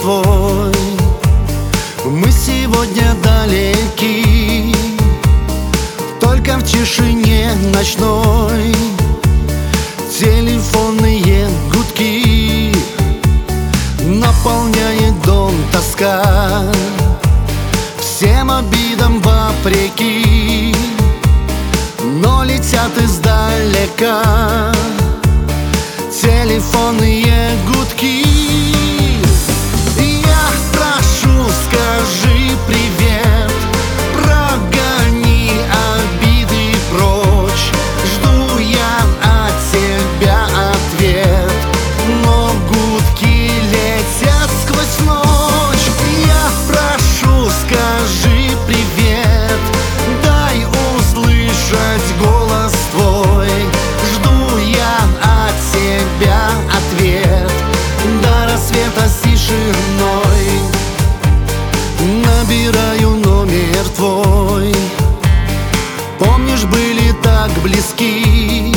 твой. Мы сегодня далеки, только в тишине ночной. Телефонные гудки наполняет дом тоска. Всем обидам вопреки, но летят издалека телефонные гудки. Я прошу, скажи привет, прогони обиды прочь. Жду я от тебя ответ, но гудки летят сквозь ночь. Я прошу, скажи привет, дай услышать голос твой. Жду я от тебя ответ, до рассвета с тишиной. Набираю номер твой, помнишь, были так близки.